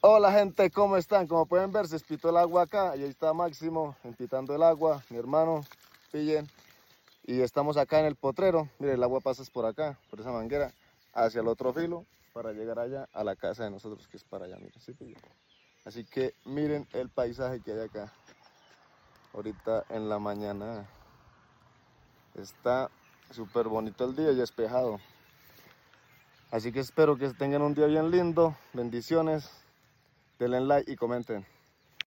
Hola gente, ¿cómo están? Como pueden ver, se espitó el agua acá y ahí está Máximo empitando el agua, mi hermano, pillen. Y estamos acá en el potrero. Miren, el agua pasa por acá, por esa manguera, hacia el otro filo para llegar allá a la casa de nosotros, que es para allá, miren, ¿sí pillan? Así que miren el paisaje que hay acá. Ahorita en la mañana está súper bonito el día y despejado. Así que espero que tengan un día bien lindo. Bendiciones. Denle like y comenten.